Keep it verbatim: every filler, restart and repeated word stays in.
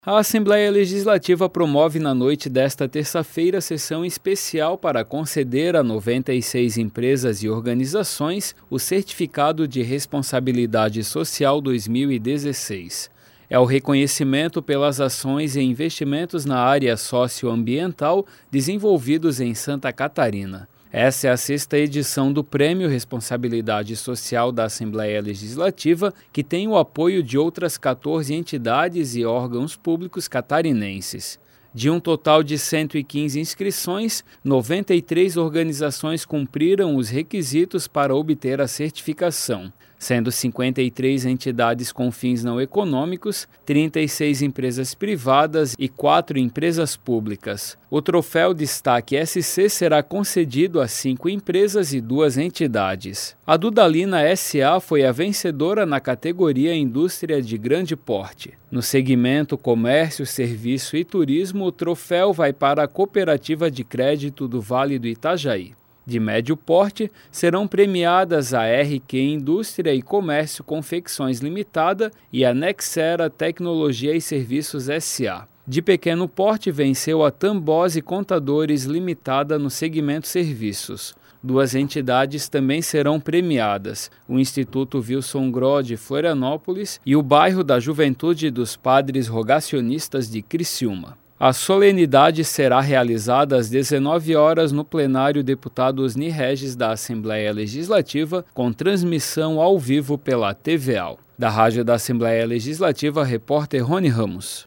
A Assembleia Legislativa promove na noite desta terça-feira sessão especial para conceder a noventa e seis empresas e organizações o Certificado de Responsabilidade Social dois mil e dezesseis. É o reconhecimento pelas ações e investimentos na área socioambiental desenvolvidos em Santa Catarina. Essa é a sexta edição do Prêmio Responsabilidade Social da Assembleia Legislativa, que tem o apoio de outras quatorze entidades e órgãos públicos catarinenses. De um total de cento e quinze inscrições, noventa e três organizações cumpriram os requisitos para obter a certificação, sendo cinquenta e três entidades com fins não econômicos, trinta e seis empresas privadas e quatro empresas públicas. O troféu Destaque S C será concedido a cinco empresas e duas entidades. A Dudalina S A foi a vencedora na categoria Indústria de Grande Porte. No segmento Comércio, Serviço e Turismo, o troféu vai para a Cooperativa de Crédito do Vale do Itajaí. De médio porte, serão premiadas a R Q Indústria e Comércio Confecções Limitada e a Nexera Tecnologia e Serviços S A. De pequeno porte, venceu a Tambose Contadores Limitada no segmento Serviços. Duas entidades também serão premiadas, o Instituto Wilson Groh de Florianópolis e o Bairro da Juventude dos Padres Rogacionistas de Criciúma. A solenidade será realizada às dezenove horas no plenário Deputado Osni Regis da Assembleia Legislativa, com transmissão ao vivo pela T V A. Da Rádio da Assembleia Legislativa, repórter Rony Ramos.